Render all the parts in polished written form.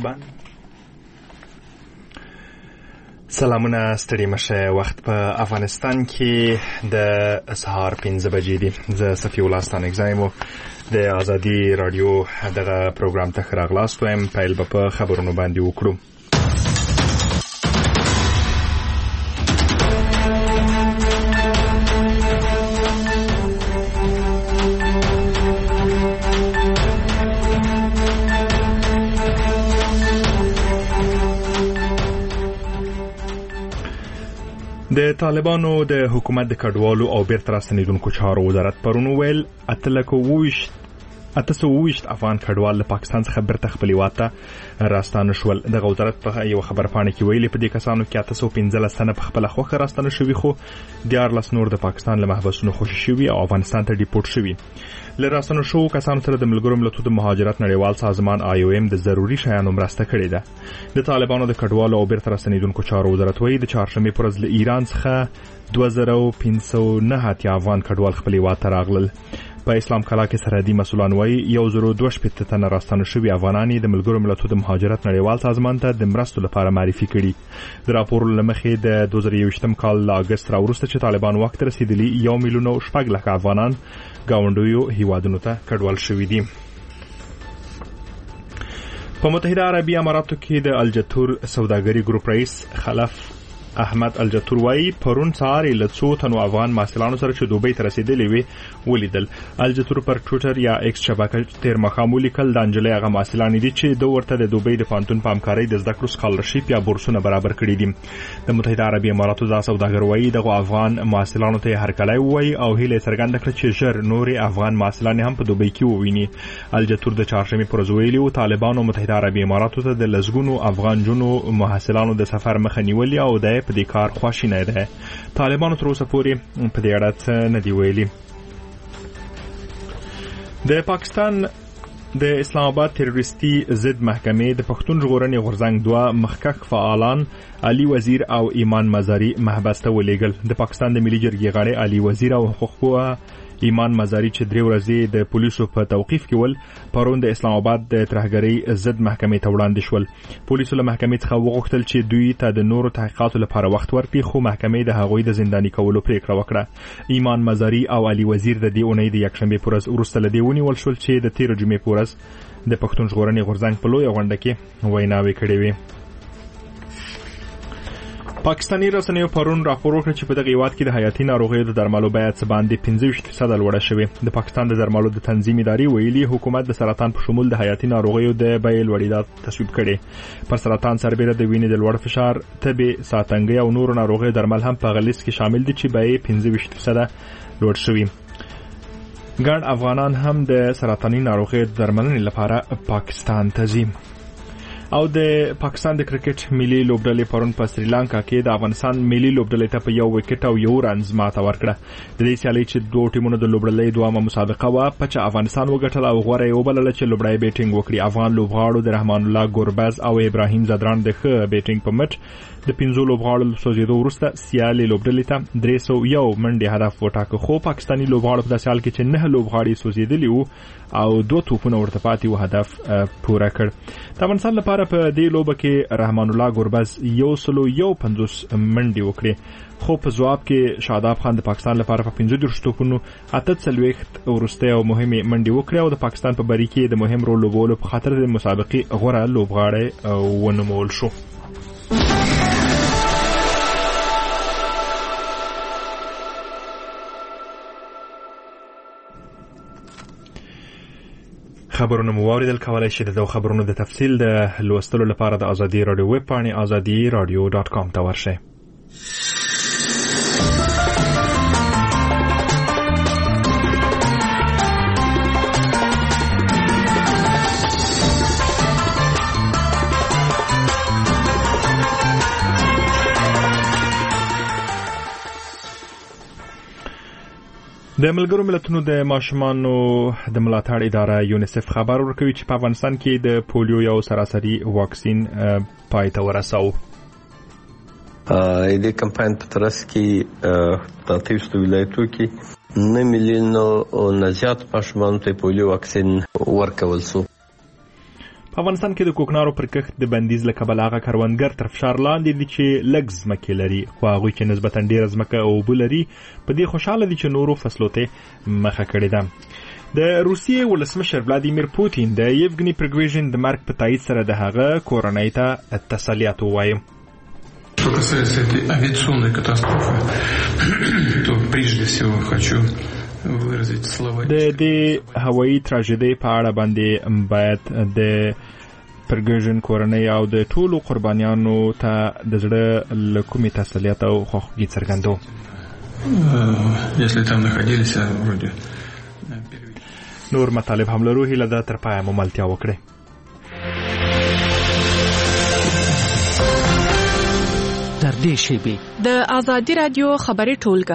بند. سلامونه، ستړي مشه. وخت په افغانستان کې د سهار 5 بجې دي. زه صفي الله ستانکزایم د ازادي رادیو دغه پروګرام ته راغلاست وایم. پیل به په خبرونو باندې وکړو. د طالبانو د حکومت د کډوالو او بیرته راستنیدونکو چارو وزارت پرون ویل 828 افغان کډوال له پاکستان څخه بیرته خپل هیواد ته راستانه شول. د وزارت په یو خبرپاڼه کې ویلي په دې کسانو کې 815 تنه په خپل خوښه راستانه شوي، خو 14 نور د پاکستان له محبسونو خوشي شوي او افغانستان ته ډیپورټ شوي. له راستانه شو کسانو سره د ملګرو ملتونو د مهاجرت نړیوال سازمان IOM د ضروري شیانو مرسته کړې ده. د طالبانو د کډوالو او بیرته راستنیدونکو چارو وزارت وایي د چهارشنبې پر ورځ له ایران څخه 2509 افغان کډوال خپل هیواد ته راغلل. په اسلام کلا کې سرحدي مسؤلان وایي 1022 تنه راستانه شوي افغانان د ملګرو ملتونو د مهاجرت نړیوال سازمان ته د مرستو لپاره معرفي کړي. د راپور لمخې د 2021 کال له اگست راوروسته چې طالبان وخت رسیدلی 1,06,000 افغانان گاونډیو هیوادونو ته کډوال شوي دي. په متحده عربي اماراتو کې د الجتور سوداګري ګروپ رئیس خلف احمد الجتور وایي پرون سهار له څو تنو افغان محصلانو سره چې دوبۍ ته رسیدلي وي ولیدل. الجتور پر ټویټر یا ایکس شبکه تیر مخام ولیکل د انجلۍ هغه محصلان دي چې د ورته د دوبۍ د پانتون په همکارۍ د زده کړو سکالرشپ یا بورسونه برابر کړي دي. د متحده عربي اماراتو د سوداګر وایي دغه افغان محصلانو ته هرکلی وایي او هیله څرګنده کړه چې ژر نورې افغان محصلان هم په دوبۍ کې وویني. الجتور د چهارشنبې پر ورځ ویلي و طالبانو متحده عربي اماراتو ته د لسګونو افغان جنو محصلانو د سفر مخه نیولې او د په دې کار خواشینه ده. طالبانو تر اوسه پورې په دې اړه څه نه دی ویلي. د پاکستان د اسلام آباد تروریستي ضد محکمې د پښتون ژغورنې غورځنګ دوه مخکښ فعالان علي وزیر او ایمان مزاری محبس ته ولېږل. د پاکستان د ملي جرګې غړي علي وزیر او حقوقپوه ایمان مزاری چې 3 ورځې د پولیسو په توقیف کې ول پرون د اسلام آباد د ترهګرۍ ضد محکمې ته وړاندې شول. پولیسو له محکمې څخه وغوښتل چې دوی ته د نورو تحقیقاتو لپاره وخت ورکړي، خو محکمې د هغوی د زنداني کولو پریکړه وکړه. ایمان مزاری او علي وزیر د دې اونۍ د یکشنبې پر ورځ وروسته له دې ونیول شول چې د 13 جمعې پر ورځ د پښتون ژغورنې غورځنګ په لویه غونډه کې ویناوې کړې وې. پاکستاني رسنیو پرون راپور وکړ چې په دغه هیواد کې د حیاتي ناروغیو د درملو بیه څه باندې 25% لوړه شوې. د پاکستان د درملو د تنظیم ادارې ویلي حکومت د سرطان په شمول د حیاتي ناروغیو د بیې لوړېدا تصویب کړي. پر سرطان سربېره د وینې د لوړ فشار، تبې، ساتنګي او نورو ناروغیو درمل هم په غلیظ کې شامل دي چې بیې 25% لوړ شوې. ګڼ افغانان هم د سرطاني ناروغیو درملنې لپاره پاکستان ته ځي. او د پاکستان د کرکټ ملي لوبډلې پرون په سریلانکا کې د افغانستان ملي لوبډلې ته په 1 وکټ او 1 رنز ماته ورکړه. د دې سیالۍ چې دوه ټیمونو د لوبډلې دوامه مسابقه وا په چې افغانستان وګټل او غوړې وبلل چې لوبډای بیټینګ وکړي. افغان لوبغاړو د رحمان الله ګوربز او ابراهیم زدران د ښه بیټینګ په مټ د 15 لوبغاړو له سوځېدو وروسته سیالي لوبډلې ته 301 منډې هدف وټاکه، خو پاکستاني لوبغاړو په داسې حال کې چې 9 لوبغاړي سوځېدلي وو او 2 توپونه ورته پاتې وو هدف پوره کړ. د افغانستان لپاره په دې لوبه کې رحمان الله ګوربز 150 منډې وکړې، خو په ځواب کې شاداب خان د پاکستان لپاره په 15 توپونو 48 ورسته او مهمه منډې وکړې او د پاکستان په بری کې د مهم رول لوبولو په خاطر د مسابقې غوړه لوبغاړی ونومول شو. خبرونه مو واوریدل. کولای شئ د خبرونو د تفصیل د لوستلو لپاره د ازادي رادیو ویب پاڼې azadiradio.com ته ورشئ. د ملګرو ملتونو د ماشومانو د ملاتړ اداره یونیسف خبر ورکوي چې په افغانستان کې د پولیو یو سراسري واکسین پای ته ورساو. د کمپاین په ترڅ کې د 23 ولایتونو کې 9 میلیون او نه زیات ماشومان ته پولیو واکسین ورکول شو. په افغانستان کې د کوکنارو پر کښت د بندیز له کبله هغه کروندګر تر فشار لاندې دي چې لږ ځمکې لري، خو هغوی چې نسبتا ډېره ځمکه او اوبه لري په دې خوشحاله دي چې نورو فصلو ته مخه کړې ده. د روسیې ولسمشر ولادیمیر پوتین د یevgeny prigozhin د مرګ په تایید سره د هغه کورنۍ ته تسلیت ووایي. Что касается этой авиационной катастрофы, то прежде всего хочу выразить слова. د هوایي تراژیدۍ په اړه باندې باید د پرګژن کورنۍ او د ټولو قربانیانو ته د زړه له کومې تسلیت او خواخوږي څرګندو. Если там находились, вроде نور مطالب هم لرو، هیله ده تر پایه مو ملتیا وکړئ. در دې شیبې د آزادي رادیو خبري ټولګه.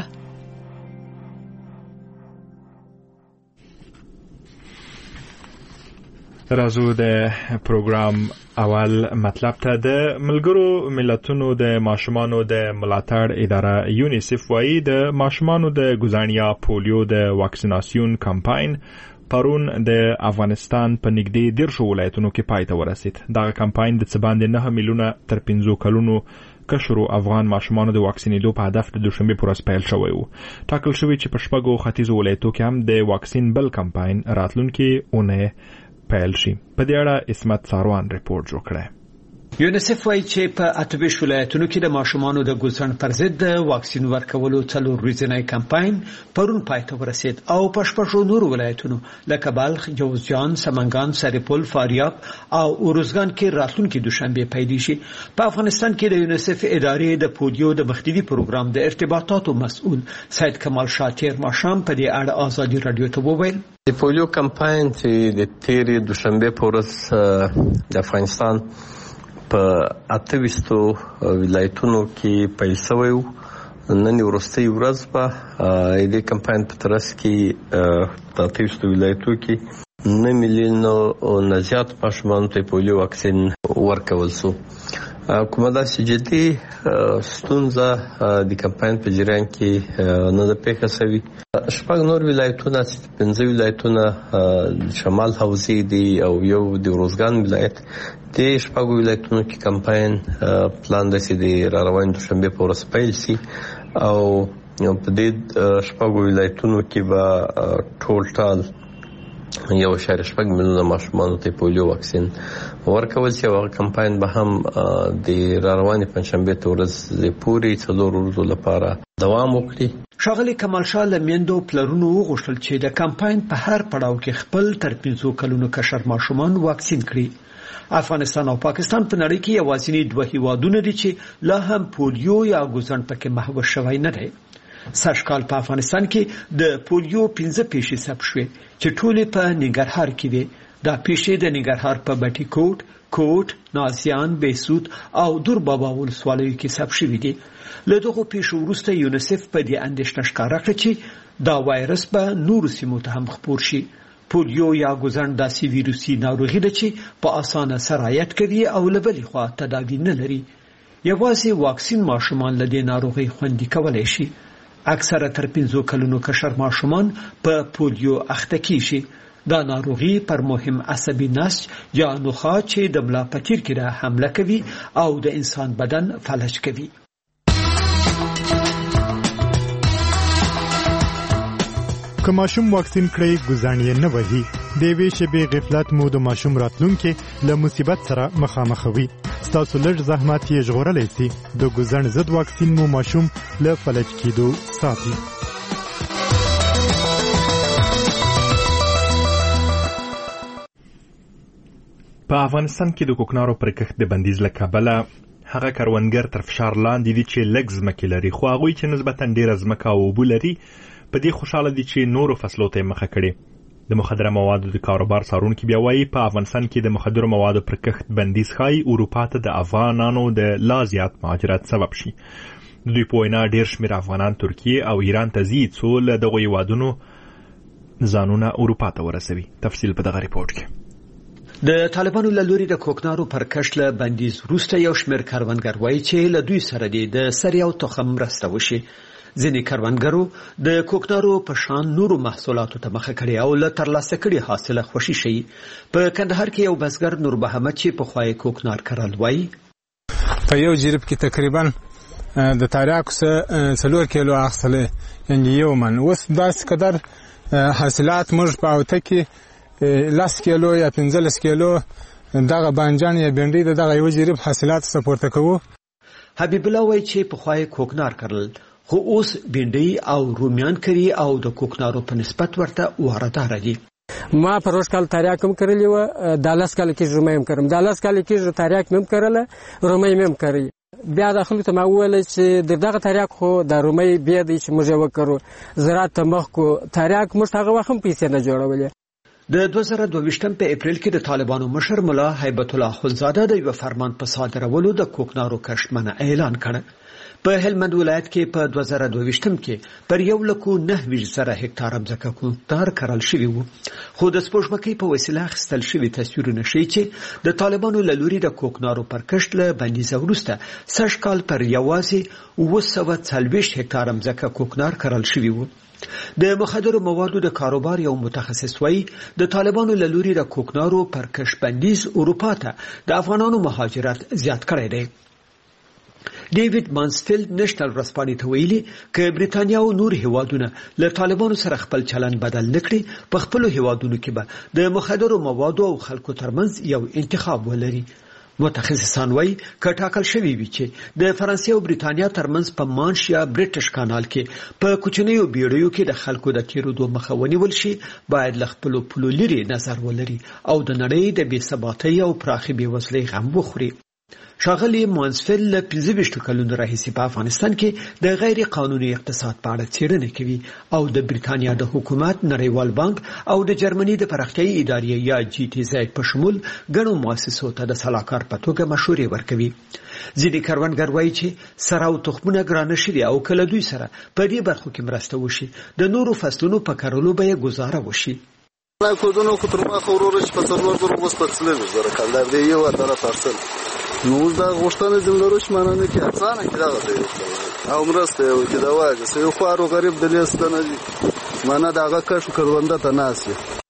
راځو د پروګرام اول مطلب ته. د ملګرو ملتونو د ماشومانو د ملاتړ اداره یونیسف وایي د ماشومانو د ګزانیا پولیو د واکسیناسیون کمپاین پرون د افغانستان په نږدې 10 ولایتونو کې پای ته ورسید. دغه کمپاین د څه باندې 9 میلیونه تر 15 کلونو کشرو افغان ماشومانو د واکسینېدو په هدف د دوشنبه پر ورځ پیل شوی و. ټاکل شوی چې په شپږو ختیځو ولایتو کې هم د واکسین بل کمپاین راتلونکي اونۍ پیل شي. په دې اړه اسمت ساروان ریپورت جوړ کړی. یونیسف وایي چې په 28 ولایتونو کې د ماشومانو د ګوزن پر ضد د واکسین ورکولو 4 ورځنی کمپاین پرون پای ته ورسید او په شپږو نورو ولایتونو لکه بلخ، جوزجان، سمنګان، سرپل، فاریاب او اروزګان کې راتلونکي دوشنبه پیل شي. په افغانستان کې د یونیسف ادارې د پولیو د مخنیوي پروګرام د ارتباطاتو مسؤل سید کمال شاتیر ماشام په دې اړه آزادي رادیو ته وویل. د پولیو کمپاین چې د تیرې دوشنبه پر ورځ د افغانستان په 28 ولایتونو کې پیل شوی و. نن وروستۍ ورځ په دې کمپاین په ترڅ کې په 28 ولایتونو کې 9 میلیونه نه زیات ماشومان ته پولیو واکسین ورکول شو. کومه داسې جدي ستونزه د کمپاین په جریان کې نه ده پیښه شوې. شپږ نور ولایتونه چې 15 ولایتونه شمال حوزې دي او یو د اروزګان ولایت د شپږ ولایتونو کې کمپاین پلان دی چې د روان دوشنبه په ورځ پیل شي او په دې شپږ ولایتونو کې به ټول 1.6 میلیونه ماشومان ته پولیو واکسین ورکول شي. او کمپاین به هم د روانې پنځشنبه ته ورځ پورې 4 ورځې لپاره دوام وکړي. ښاغلي کمال شاه لمیندو پلرونو وغوښتل چې د کمپاین په هر پړاو کې خپل تر 15 کلونو کشر ماشومان واکسین کړي. افغانستان او پاکستان په نړۍ کې یوازینی 2 هیوادونه دي چې لا هم پولیو یا ګوزن پکې محو شوی نه دی. سږکال په افغانستان کې د پولیو 15 پیښې ثبت شوې چې ټولې په ننګرهار کې دي. دا پیښې د ننګرهار په بټي کوټ، نازیان، بیسود او دور بابا ولسوالیو کې ثبت شوې دي. له دغو پیښو وروسته یونیسف په دې اندېښنه ښکاره کړه چې دا وایرس به نورو سیمو ته هم خپور شي. پولیو یا ګوزن داسې ویروسي ناروغي ده چې په اسانه سرایت کوي او له بلې خوا تداوی نه لري. یوازې واکسین ماشومان له دې ناروغۍ خوندي کولی شي. اکثره تر 15 کلونو کشر ماشومان په پولیو اخته کیږي. دا ناروغي پر مهم عصبي نسج یا نخاع چې د ملا په تیر کې حمله کوي او د انسان بدن فلج کوي. که ماشوم واکسین کړي ګزان یې نه وهي د وی شبي غفلت مو د ماشوم راتلونکي له مصیبت سره مخامخوي. ستاسو لږ زحمت یې ژغورلی سي. د ګزن ضد واکسین مو ماشوم له فلج کېدو ساتي. په افغانستان کې د کوکنارو پر کښت د بندیز له کبله هغه کروندګر تر فشار لاندې دي چې لږ ځمکې لري، خو هغوی چې نسبتا ډېره ځمکه او اوبه لري په دې خوشحاله دي چې نورو فصلو ته مخه کړي. د مخدره موادو د کاروبار څارونکي بیا وایي په افغانستان کې د مخدره موادو پر کښت بندیز ښایي اروپا ته د افغانانو د لا زیات مهاجرت سبب شي. د دوی په وینا ډېر شمېر افغانان ترکیې او ایران ته ځي څو له دغو هیوادونو ځانونه اروپا ته ورسوي. تفصیل په دغه ریپورت کې. د طالبانو له لوري د کوکنارو پر کښت له بندیز وروسته یو شمېر کروندګر وایي چې له دوی سره د سریع او تخم مرسته وشي. ځینې کروندګرو د کوکنارو په شان نورو محصولاتو ته مخه کړې او له ترلاسه کړي حاصله خوشي شي. په کندهار کې یو بزګر نور محمد چې په خوای کوکنار کرل وایي په یو جریب کې تقریبا د تریاکو څخه 4 کیلو اخیستل یعنی یو من. اوس داسې قدر حاصلات موږ په اوته کې 10 کیلو یا 15 کیلو دغه بانجان یا بنډۍ دغه یو جریب حاصلات سپورته کوو. حبیب الله وایي چې په خوای کوکنار کرل خو اوس بنډۍ او رومیان کری او د کوکنارو په نسبت ورته واردات دي. ما په روز کال تریاک هم کړلی و، د 10 کال کې رومي هم کړم، د 10 کال کې تریاک هم کړله، رومي هم کړی. بیا د خلکو ته ما وویل چې دغه تریاک خو د رومي بیا دی چې موږ وکړو زراعت ته مخ کو تریاک موږ هغه وخت هم پیسې نه جوړولې. د 2022 په اپریل کې د طالبانو مشر مولا هیبت الله خلزاده د یو فرمان په صادرولو د کوکنارو کښت منع اعلان کړ. په هلمند ولایت کې په 2022 کې پر 1.9 هکتار ځمکه کوکنار کرل شوی وو، خو د سپوږمکۍ په وسیله اخیستل شوی تصویرونه ښیي چې د طالبانو له لوري د کوکنارو پر کښت له بندیزه وروسته سږ کال پر یوازې 240 هکتار ځمکه کوکنار کرل شوی وو. د مخدرو موادو د کاروبار یو متخصص وایي د طالبانو له لوري د کوکنارو پر کښت بندیز اروپا ته د افغانانو مهاجرت زیات کړی دی. ډیوډ مانسفیلد نشنل رسپانې ته ویلي چې بریتانیا او نور هیوادونه له طالبانو سره خپل چلن بدل نکړي، په خپل هیوادونو کې به د مخدرو موادو او خلکو ترمنځ یو انتخاب ولري. متخصصان وایي چې ټاکل شوی وي چې د فرانسې او بریتانیا ترمنځ په مانش یا بریټش کانال کې په کوچنیو بیړیو کې د خلکو د تیرودو مخه ونیول شي، باید له خپلو پولو لري نظر ولري او د نړۍ د بې ثباتۍ او پراخې بېوزلۍ غم وخوري. ښاغلي مانسفیلد له 25 کلونو راهیسې په افغانستان کې د غیر قانوني اقتصاد په اړه څېړنه کوي او د بریتانیا د حکومت، نړیوال بانک او د جرمني د پراختیایي ادارې یا GTZ په شمول ګڼو مؤسسو ته د سلاکار په توګه مشورې ورکوي. ځینې کروندګر وایي چې سره او تخمونه ګرانه شوي او کله دوی سره په دې برخو کې مرسته وشي د نورو فصلونو په کرلو به یې ګزاره وشي. کودونو خو تر ما خورور چې په څلور زره وس په څلور زره کال دی یو اتره پارسل نو دا غوښتنه د لروش ماننه کې ارزانه کې دا غوښتنه او مرسته یو کې دا واجه سې خو ارو غریب د لیستنه دي معنا دا غکښ کرونده ته ناسي.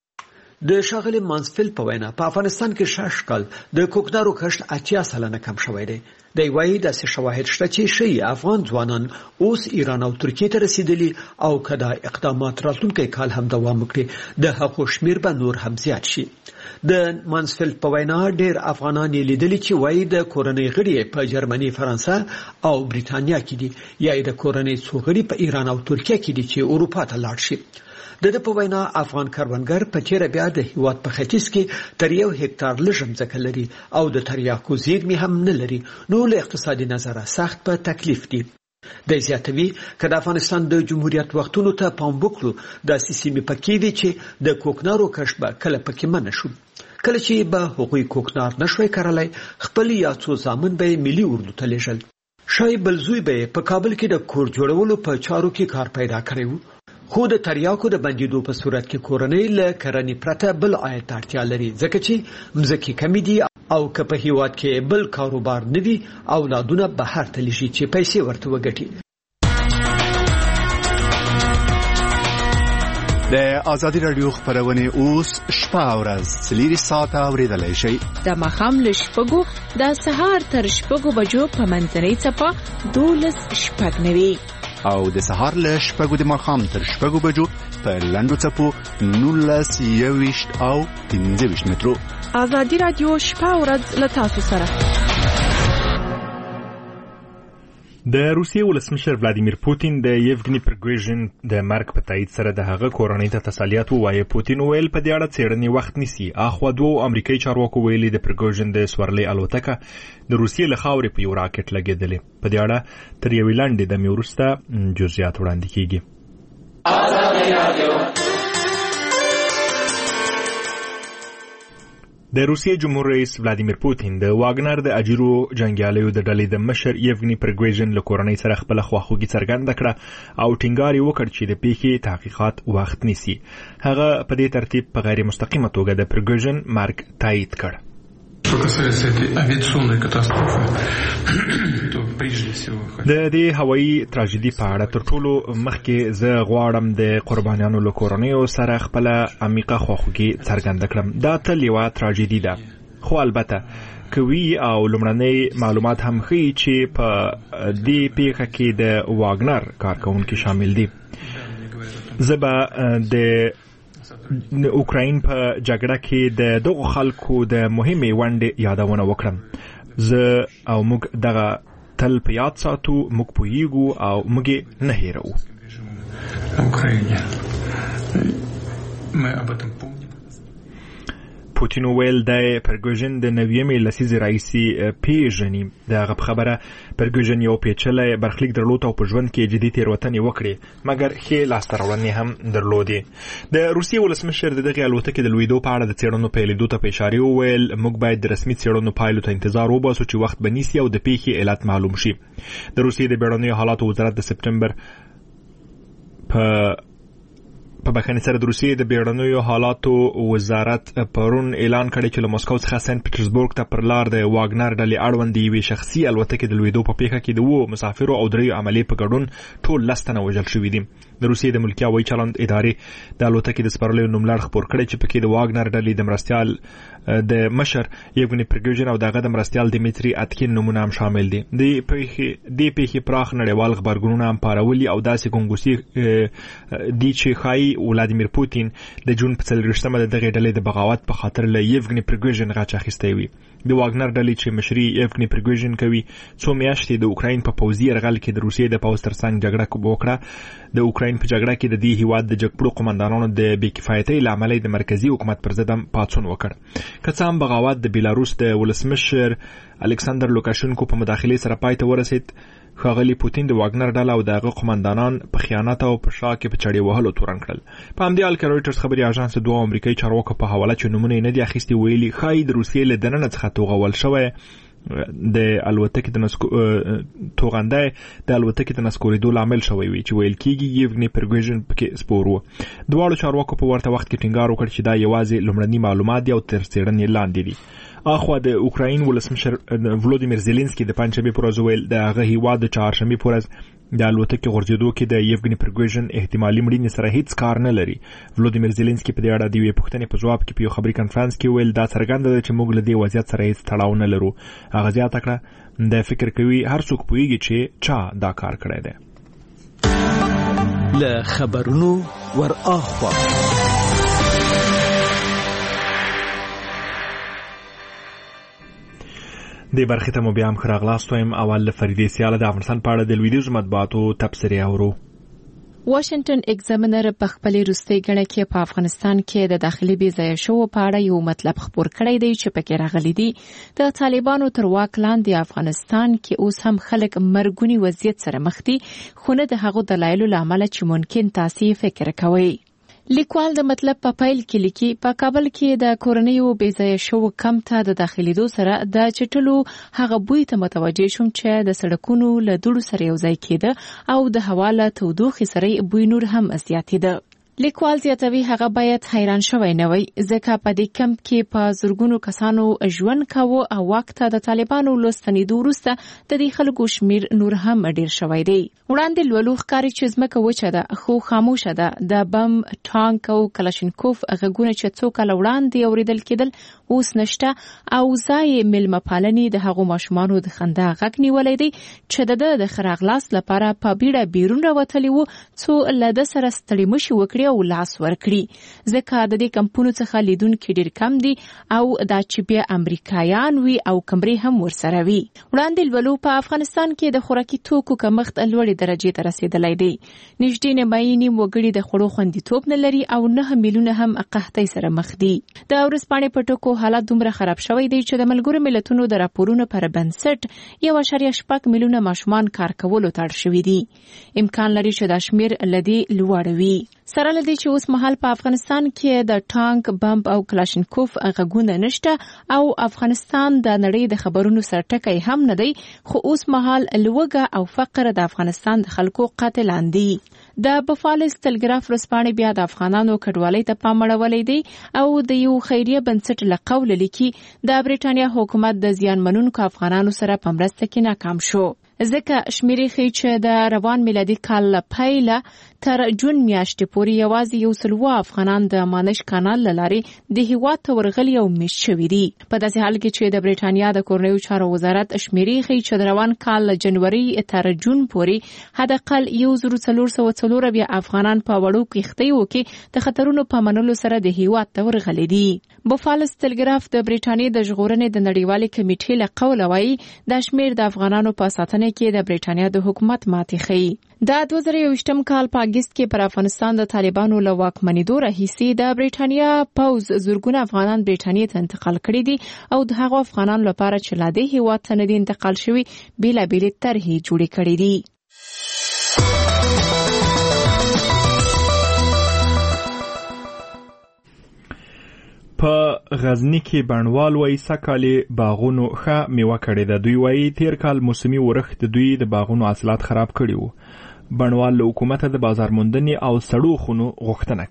د شاغلی مانسفیلد په وینا په افغانستان کې 6 کال د کوکنارو کښت 80% کم شوی دی. د وایي د شواهد شته چې شي افغان ځوانان اوس ایران او ترکیه ته رسیدلی او کدا اقدامات راتلونکي کال هم دوام وکړي د حقوق شمیر به نور هم زیات شي. د مانسفیلد په وینا ډېر افغانان لیدلي چې وایي د کورنۍ غړي په جرمني، فرانسه او بریتانیا کې دي یا د کورنۍ څو غړي په ایران او ترکیه کې دي چې اروپا ته لاړ شي. د په وینا افغان کروندګر په تیر بیا د هیواد په ختیځ کې تر 1 هکتار لږ ځمکه لري او د تریاکو زیرمې هم نه لري، نو له اقتصادي نظره سخت په تکلیف دي. د زیاتوي که د افغانستان د جمهوریت وختونو ته پام وکړو د سیستمي پکې وی چې د کوکنارو کښت به کله پکې منع شو، کله چې به هغوی کوکنار نشوي کارلای خپل یا څو ځامن به ملي اردو ته لیږل. شای بلزوی به په کابل کې د کور جوړولو په چارو کې کار پیدا کړی و، خو د تریاکو د بندیدو په صورت کې کورنۍ له کرنې پرته بل عاید اړتیا لري، ځکه چې مځکې کمی دي او که په هیواد کې بل کاروبار نه وي اولادونه بهر ته لېږي چې پیسې ورته وګټي. د آزادي رادیو خبرونه اوس شپه او ورځ 3 ساعته اوریدلای شئ. د مخام له شپږو د سهار تر شپږو بجو په منځنۍ څپه 12:09 او د سهار له شپږو د ماښام تر شپږو بجو په لنډو څپو 19 او 15 مترو. آزادي رادیو شپه او ورځ له تاسو سره. د روسیې ولسمشر ولادیمیر پوتین د یevgeny prigozhin د مرګ په تایید سره د هغه کورنۍ ته تسلیت ووایي. پوتین ویل په دې اړه څېړنې وخت نیسي. اخوا دوه امریکایي چارواکو ویلي د prigozhin د سورلۍ الوتکه د روسیې له خاورې په یو راکټ لګېدلې. په دې اړه تر یوې لنډې دمې وروسته جزئیات وړاندې کیږي. د روسیې جمهور رئیس ولادیمیر پوتین د واګنر د اجیرو جنگیالیو د ډلې د مشر یevgeny prigozhin له کورنۍ سره خپل خواخوږي څرګنده کړه او ټینګار یې وکړ چې د پیښې تحقیقات وخت نیسي. هغه په دې ترتیب په غیر مستقیمه توګه د prigozhin مرګ تایید کړ. Что касается этой авиационной катастрофы, то прежде всего د دې هوایي تراژیدي په اړه تر ټولو مخکې زه غواړم د قربانیانو له کورنیو سره خپله عمیقه خواخوږي څرګنده کړم. دا تل یوه تراژیدي ده، خو البته کوي او لومړنۍ معلومات هم ښیي چې په دې پیښه کې د واګنر کارکونکي شامل دي. زه به د اوکراین په جګړه کې د دغو خلکو د مهمې ونډې یادونه وکړم. زه او موږ دغه تل په یاد ساتو، موږ پوهیږو او موږ نه هیروو. پوتین ویل د پرګوژن د نویمې لسیزې رئیسي پیژني. دغه خبره پرګوژن یو پیچلی برخلیک درلود او په ژوند کې جدي تېروتنې وکړې، مګر ښې لاسته راوړنې هم درلودې. د روسیې ولسمشر د دغې الوتکې د لوېدو په اړه د څېړنو پیلېدو ته په اشارې وویل موږ باید د رسمي څېړنو پایلو ته انتظار وباسو چې وخت به نیسي او د پیښې علت معلوم شي. د روسیې د بیړنیو حالاتو وزارت د سپټمبر په بخښنې سره د روسیې د بیړنیو حالاتو وزارت پرون اعلان کړی چې له مسکو څخه سنت پیټرزبورګ ته پر لار د واګنر ډلې اړوند د یوې شخصي الوتکې د لوېدو په پیښه کې د 2 مسافرو او 3 عملې په ګډون ټول 10 تنه وژل شوي دي. د روسیې د ملکي هوایي چلند ادارې د الوتکې د سپرلیو نوملړ خپور کړی چې پکې د واګنر ډلې د مرستیال د مشر یوګني پرګوژن او دغه د مرستیال دیمیتری اتکین نمونه هم شامل دي. د پیښې پراخ نړیوال خبرګونونه هم پارولي او داسې ګنګوسې دي چې ښایي ولادیمیر پوتین د جون په 24مه د دغې ډلې د بغاوت په خاطر له یوګني پرګوژن غچ اخیستی وي. د واګنر ډلې چې مشري یوګني پرګوژن کوي څو میاشتې د اوکراین په پوځي یرغل کې د روسیې د پوځ ترڅنګ جګړه وکړه. د اوکراین په جګړه کې د دې هیواد د جګپړو قومندانانو د بې کفایتۍ له امله د مرکزي حکومت پر ضد هم پاڅون وکړ. که څه هم بغاوت د بیلاروس د ولسمشر الکساندر لوکاشنکو په مداخلې سره پای ته ورسید، ښاغلي پوتین د واګنر ډله او دغه قومندانان په خیانت او په شا کې په چړې وهلو تورن کړل. په همدې حال کې رویټرز خبري اژانس د 2 امریکایي چارواکو په حواله چې نومونه یې نه دي اخیستي ویلي ښایي د روسیې له دننه څخه توغول شوی د الوتکې د توغنده د الوتکې د نسکورېدو لامل شوی وي چې ویل کېږي یوګني پرګوژن پکې سپور و. دواړو چارواکو په ورته وخت کې ټینګار وکړ چې دا یوازې لومړني معلومات دي او تر څېړنې لاندې دي. اخوا د اوکراین ولسمشر ولودیمیر زيلنسکي د پنځشنبه پر ورځ ویل د هغه هیواد د چهارشنبه پر ورځ د الوتکې غورځېدو کې د یوګني پرګوژن احتمالي مړینې سره هیڅ کار نه لري. ولودیمیر زيلنسکي په دې اړه د یوې پوښتنې په ځواب کې په یو خبري کنفرانس کې ویل دا څرګنده ده چې موږ له دې وضعیت سره هیڅ تړاو نه لرو. هغه زیاته کړه د فکر کوي هر څوک پوهیږي چې چا دا کار کړی دی. له خبرونو ور اخوا د برخې ته مو بیا هم ښه راغلاست وایم. اول له فریدې سیاله د افغانستان په اړه د لویدیځو مطبوعاتو تبصرې اورو. واشنگټن ایگزامینر په خپلې وروستۍ ګڼه کې په افغانستان کې د داخلي بې ځایه شوو په اړه یو مطلب خپور کړی دی چې پکې راغلی دی د طالبانو تر واک لاندې افغانستان کې اوس هم خلک مرګونی وضعیت سره مخ دي، خو نه د هغو دلایلو له امله چې ممکن تاسې فکر کوئ. لیکوال د مطلب په پیل کې لیکي په کابل کې د کورنیو بې ځایه شوو کم ته د داخليدو سره د چټلو هغه بوی ته متوجه شوم چې د سړکونو له دوړو سره یو ځای کېده او د هوا له تودوخې سره بوی نور هم زیاتېده. لیکوال زیاتوي هغه باید حیران شوی نه وي ځکه په دې کمپ کې په زرګونو کسانو ژوند کاوه او وخت د طالبانو لوستنې وروسته د دې خلکو شمیر نور هم ډیر شوی دی. وړاندې لولو ښکاري چې ځمکه وچه ده خو خاموشه ده. د بم، ټانک او کلاشینکوف غږونه چې څو کاله وړاندې اوریدل کېدل اوس نشته او ځای مېلمه پالنې د هغو ماشومانو د خندا غږ نیولی دی چې د خراغلاس لپاره په بیړه بیرون راوتلی وو څو له ده سره ستړي مشي وکړي او لاس ورکړي ځکه د دې کمپونو څخه لیدونکي ډیر کم دي او دا چې بیا امریکایان وي او کمرې هم ورسره وي. وړاندې لولو په افغانستان کې د خوراکي توکو کمښت لوړې درجې ته رسیدلی دی. نږدې نیمایي نیم وګړي د خوړو خوندیتوب نه لري او 9 میلیونه هم قحطۍ سره مخ دي. د ورځپاڼې په ټکو حالت دومره خراب شوی دی چې د ملګرو ملتونو د راپورونو پر بنسټ 1.8 میلیونه ماشومان کار کولو ته اړ شوي دي. امکان لري چې دا شمیر لدی لوړ وي. سره لدی چې اوس مهال په افغانستان کې د ټانک بمب او کلاشینکوف غږونه نشته او افغانستان د نړۍ د خبرونو سرټکی هم نه دی، خو اوس مهال لوږه او فقر د افغانستان د خلکو قاتلان دي. د بفالس ټلګراف ورځپاڼې بیا د افغانانو کډوالۍ ته پام اړولی دی او د یو خیریه بنسټ له قوله لیکي د بریټانیا حکومت د زیانمنونکو افغانانو سره په مرسته کې ناکام شو. ځکه شمیرې ښیي چې د روان میلادي کال له پیله تر جون میاشتې پورې یوازې 100 افغانان د مانش کانال له لارې د هیواد ته ورغلي او میشت شوي دي. په داسې حال کې چې د بریټانیا د کورنیو چارو وزارت شمیرې ښیي چې د روان کال له جنوري تر جون پورې حداقل 1440 افغانان په وړو کښتیو کې د خطرونو په منلو سره د هیواد ته ورغلي دي. بفالس ټلګراف د بریټانیا د ژغورنې د نړیوالې کمیټې له قوله وایي دا شمیر د افغانانو په ساتنه کې د بریټانیا د حکومت ماتې ښیي. د 2021 کال په اگست کې پر افغانستان د طالبانو له واکمنېدو راهیسې د بریټانیا پوز زورګونه افغانان بریټانیا ته انتقال کړي دي او د هغو افغانانو لپاره چې لا دې هیواد ته نه دي انتقال شوي بېلابېلې طرحې جوړې کړي دي. په غزنی کې بڼوال وایي سږکال باغونو ښه میوه کړې ده. دوی وایي تیر کال موسمي ورښت د دوی د باغونو حاصلات خراب کړي وو. بڼوال له حکومته د بازار موندنې او سړو خونو غوښتنه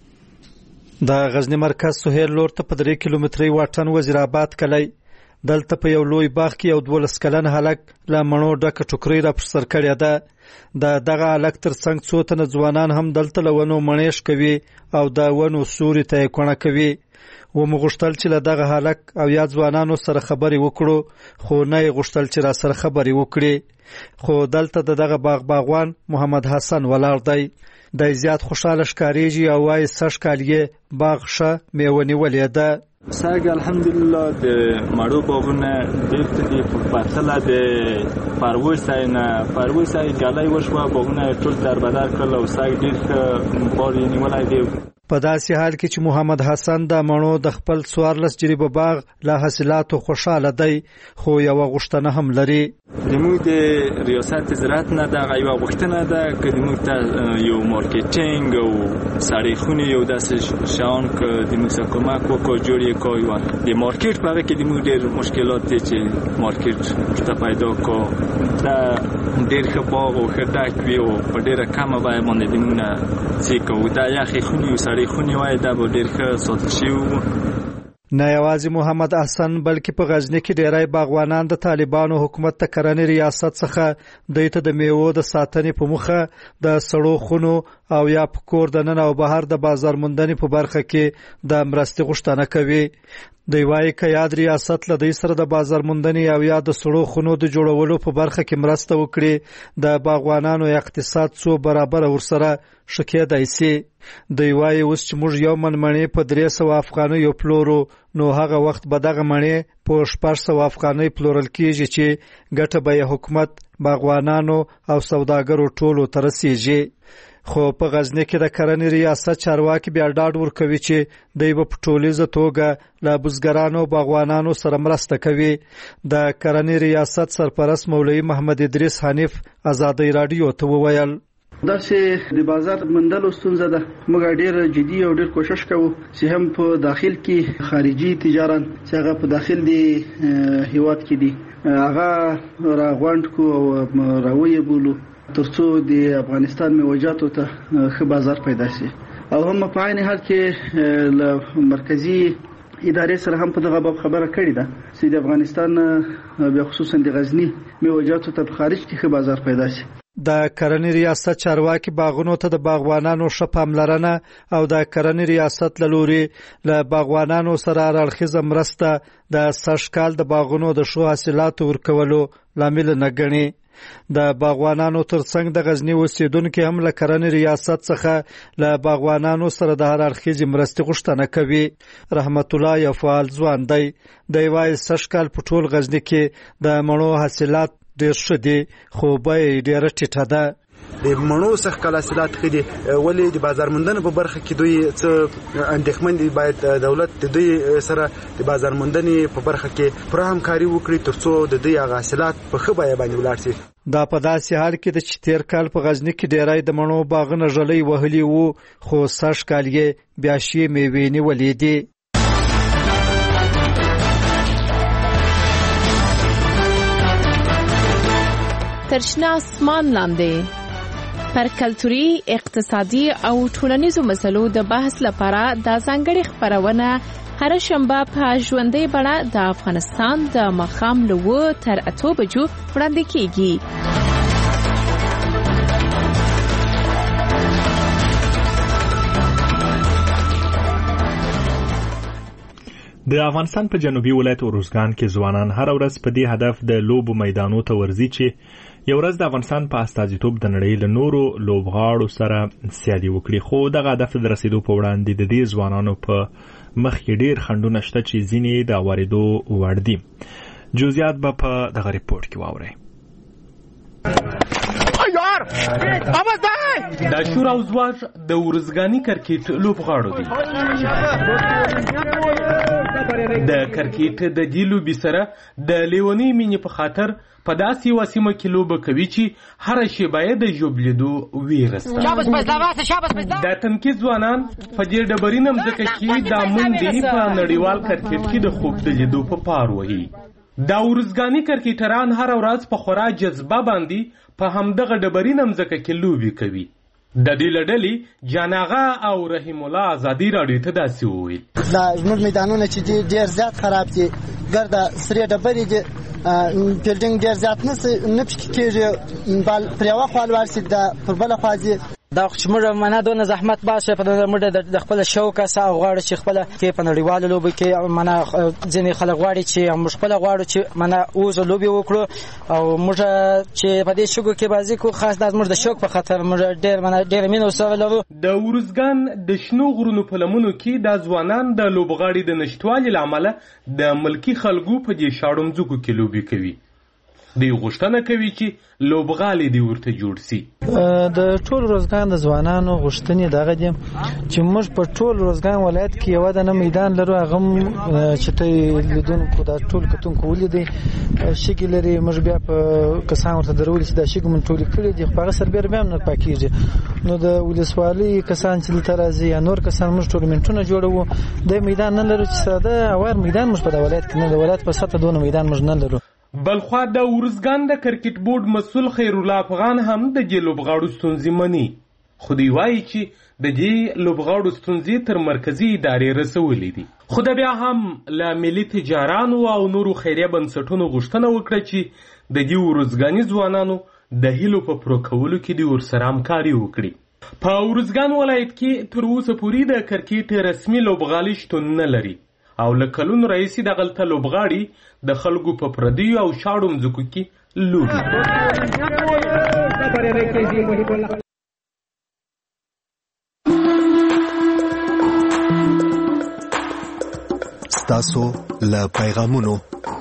کړې. د غزنی مرکز سهیل لور ته په 3 کیلومتري واټن وزیر آباد کلی دلته په یو لوی باغ کې یو 12 کلن هلک له مڼو ډکه ټوکرۍ را پر سر کړې ده. دغه هلک تر څنګ څو تنه ځوانان هم دلته له ونو مڼې شکوي او د ونو سوري ته یې کونه کوي. ومو غوښتل چې له دغه هلک او یا ځوانانو سره خبرې وکړو، خو نه یې غوښتل چې را سره خبرې وکړي. خو دلته د دغه باغوان محمد حسن ولاړ دی. دی زیات خوشاله ښکارېږي او وایي سږکال یې باغ ښه میوه نیولې ده. سږ الحمدلله د مړو باغونه ډېر څه دي په پرتله د پرویز ځای نه. پرویز ځای ګالی وشوه، باغونه ټول دربدر کړل او سږ ډېر ښه بار یې نیولی دی. په داسې حال کې چې محمد حسن د مڼو د خپل 14 جریبه باغ له حاصلاتو خوشاله دی، خو یوه غوښتنه هم لري. زموږ د ریاست زراعت نه دغه یوه غوښتنه ده که زموږ ته یو مارکیټینګ او سړې خونې یو داسې شیان که زموږ سره کمک وکړو جوړ یې کړو. د مارکیټ په هغه کې زموږ ډېر مشکلات دي چې مارکیټ ورته پیدا کړو. دا ډېر ښه باغ او ښه ډک وي او په ډېره کمه بیه باندې زموږ نه څه کوو. دا یخې خونې او سړې خونې وایي دا به ډېر ښه ساتل شوي وو. نه یوازې محمد حسن بلکې په غزنی کې ډیری باغوانان د طالبانو حکومت ته کرنې ریاست څخه دوی ته د میوو د ساتنې په موخه د سړو خونو او یا په کور د نن او بهر د بازار موندنې په برخه کې د مرستې غوښتنه کوي. دوی وایي که یاد ریاست له دوی سره د بازار موندنې او یا د سړو خونو د جوړولو په برخه کې مرسته وکړي، د باغوانانو اقتصاد څو برابره ورسره ښه کېدای شي. دوی وایي اوس چې موږ یو من مڼې په 300 افغانیو پلورو، نو هغه وخت به دغه مڼې په 600 افغانۍ پلورل کېږي چې ګټه به یې حکومت، باغوانانو او سوداګرو ټولو ته رسیږي. خو په غزنی کې د کرنې ریاست چارواکي بیا ډاډ ورکوي چې دوی به په ټولیزه توګه له بزګرانو او باغوانانو سره مرسته کوي. د کرنې ریاست سرپرست مولوي محمد ادریس حنیف ازادۍ رادیو ته وویل داسې د بازار موندلو ستونزه ده. موږ ډېر جدي او ډېر کوشش کوو چې هم په داخل کې خارجي تجارت چې هغه په داخل دی هیواد کې دي هغه راغونډ کو او راویې بولو ترڅو د افغانستان میوجاتو ته ښه بازار پیدا شي. او هم په عین حال کې له مرکزی ادارې سره هم په دغه باب خبره کړې ده چې د افغانستان بیا خصوصا د غزنی میوجاتو ته په خارج کې ښه بازار پیدا شي. د کرنې ریاست چارواکي باغونو ته د باغوانانو ښه پاملرنه او د کرنې ریاست له لوري له باغوانانو سره اړخیزه مرسته د سږکال د باغونو د ښو حاصلاتو ورکولو لامل نه ګڼي. د باغوانانو ترڅنګ د غزنی اوسیدونکو هم له کرنې ریاست څخه له باغوانانو سره د هر اړخیزې مرستې غوښتنه کوي. رحمت الله یو فعال ځوان دی. دی وایي سږکال په ټول غزنی کې د مڼو حاصلات ډېر ښه دي، خو بیه یې ډېره ټیټه ده. د مڼو څخه کله حاصلات ښه دي، ولې د بازار موندنې په برخه کې دوی څه اندېښمن دي. باید دولت د دوی سره د بازار موندنې په برخه کې پوره همکاري وکړي ترڅو د دوی هغه حاصلات په ښه بیه باندې ولاړ شي. دا په داسې حال کې چې تیر کال په غزنی کې ډیری د مڼو باغونه ژلۍ وهلي وو، خو سږ کال یې بیا شي میوې نیولې دي. تر شنه اسمان لاندې پر کلتوري، اقتصادي او ټولنیزو مسلو د بحث لپاره د ځانګړي خبرونه هر شنبه په ژوندۍ بڼه د افغانستان د ماښام له 9 تر 8 بجو وړاندې کیږي. د افغانستان په جنوبي ولایت اروزګان کې ځوانان هر ورځ په دې هدف د لوبو میدانونو ته ورځي چې یو ورځ د افغانستان په استازیتوب د نړۍ له نورو لوبغاړو سره سیالي وکړي. خو دغه هدف ته د رسیدو په وړاندې د دې ځوانانو په مخ کې ډیر خنډونه شته چې ځینې د واردو وړ دي. جزئیات به په دغه ریپورت کې واورئ. دا شور او زواج د ورزګانی کرکټ لوبغاړو دي. د کرکټ د دې لوبې سره د لیونی مینې په خاطر په داسې وسیمه کې لوبه کوي چې هر شی باید د ژوبلیدو ویرس. د تنکي ځوانان په دې ډبرینه مځکه کې د منډې په نړیوال کرکټ کې د خوب د لیدو په پار وهي. دا ورزګانی کرکټران هر ورځ په خورا جذبه باندې په همدغه ډبرینه مځکه کې لوبي کوي. د دې لړلې جاناغه او رحیم الله ازادي راډیو ته داسې وویل. دا زموږ میدانونه چې ډېر زیات خراب دي، ګرده سرې ډبرې دي، فیلډینګ ډېر زیات نه پکې کېږي، بال پر یوه خوا لوړ شي پر بله خوا ځي. دا چې موږ منه دونه زحمت باشه په موږ د خپل شوق اساس غواړو چې خپل کې په نړیوالو لوبو کې منه ځینې خلک غواړي چې موږ خپل غواړو چې منه اوس لوبي وکړو او موږ چې په دې شوق کې بازی کو خاص د موږ د شوق په خاطر موږ ډېر مینه سره لرو. د ورزګان د شنو غرونو په لمنو کې د ځوانان د لوبغاړي د نشټوالي لامل د ملکی خلکو په دې شاړو مځکو کې لوبي کوي. دی غوښتنه کوي چې لوبغالي دی ورته جوړ شي. د ټول روزګان د ځوانانو غوښتنې دغه دي چې موږ په ټول روزګان ولایت کې یو د میدان لرو، هغه چې ته لیدونکو دا ټول کتونکو ولیدي شګي لري. موږ بیا په کسان ورته درول چې دا شګي من ټول کړی دي، خو هغه سربېر بیا نه پاکیږي. نو د ولسوالۍ کسان چې دلته راځي یا نور کسان موږ ټورنمنټونه جوړوو. د میدان نه لرو چې ساده اوار میدان موږ په ولایت کې نه، د ولایت په سطح دونه میدان موږ نه لرو. بلخوا د ورزګان د کرکټ بورډ مسؤل خیر الله افغان هم د دې لوبغاړو ستونزې مني، خو دوی وایي چې د دې لوبغاړو ستونزې تر مرکزي ادارې رسولې دي. خو د بیا هم له ملي تجارانو او نورو خیریه بنسټونو غوښتنه وکړه چې د دې ورزګاني ځوانانو د هیلو په پوره کولو کې دوی ورسره همکاري وکړي. په ورزګان ولایت کې تر اوسه پورې د کرکټ رسمي لوبغالي شتون نه لري او له کلونو راهیسې دغلته لوبغاړي د خلکو په پردیو او شاړو مځکو کې لوبي. ستاسو له پیغامونو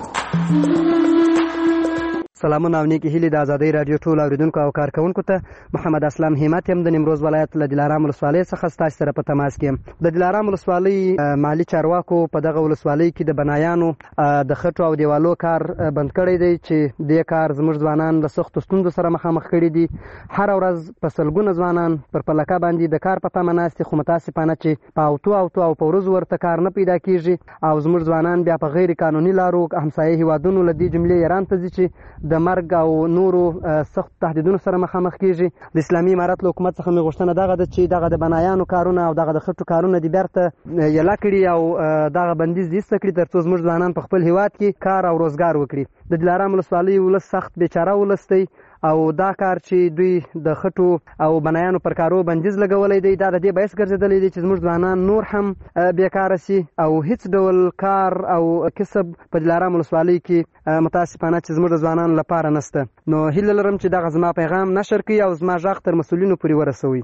سلامونه او نیکی هیلې د ازادۍ رادیو ټول اوریدونکو او کارکونکو ته. محمد اسلام همت یم د نیمروز ولایت له دلارام ولسوالۍ څخه ستاسو سره په تماس کې یم. د دلارام ولسوالۍ مالی چارواکو په دغه ولسوالۍ کې د بنایانو د خټو او دیوالو کار بند کړی دی چې دې کار زموږ ځوانان له سختو ستونزو سره مخامخ کړي دي. هر ورځ په سلګونه ځوانان پر پلکه باندې د کار په تمه ناست دي، خو متاسفانه چې په اوتو او په ورځو ورته کار نه پیدا کیږي او زموږ ځوانان بیا په غیر قانوني لارو همسایه هیوادونو له دې جملې ایران ته ځي چې د مرګ او نورو سخت تهدیدونو سره مخامخ کیږي. د اسلامي امارت له حکومت څخه مې غوښتنه دغه ده چې دغه د بنایانو کارونه او دغه د خټو کارونه دې بیرته یلا کړي او دغه بندیز ایسته کړي ترڅو زموږ ځوانان په خپل هیواد کې کار او روزګار وکړي. د دلارام ولسوالۍ ولس سخت بیچاره ولس دی او دا کار چې دوی د خټو او بنایانو پر کارو بندیز لګولی دی دا د دې باعث ګرځېدلی دی چې زموږ ځوانان نور هم بیکاره سي او هیڅ ډول کار او کسب په دلارام ولسوالۍ کې متاسفانه چې زموږ د ځوانانو لپاره نشته. نو هیله لرم چې دغه زما پیغام نشر کړي او زما غږ تر مسؤلینو پورې ورسوي.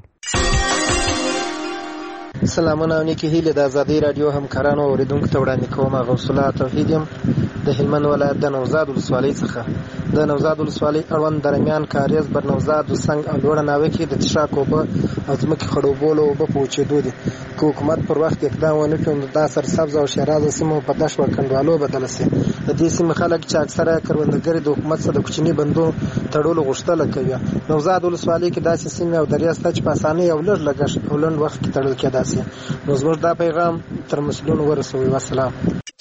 سلامونه او نیکی هیلې د ازادۍ رادیو همکارانو او اوریدونکو ته وړاندې کوم. غوث الله توحید یم د هلمند ولایت د نوزاد ولسوالۍ څخه. د نوزاد ولسوالۍ اړوند درمیان کاریز برنوزاد وسنګ او لوړه ناوې کې د څښاک اوبه او ځمکې خړوبولو اوبه په وچېدو دي. که حکومت پر وخت اقدام ونه کړي نو دا سرسبز او شیرازه سیمه په دښت او کنډوالو بدله شي. د دې سیمې خلک چې اکثره کروندګر د حکومت سره د کوچني بندو تړلو غوښتنه کوي. نوزاد ولسوالۍ کې داسې سیمې او دریا شته چې په اسانۍ او لږ لګښت او لنډ وخت کې تړل کېدای شي. نو زموږ دا پیغام تر مسؤلینو ورسوئ. والسلام.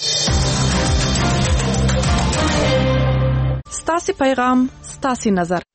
ستاسې پیغام ستاسې نظر.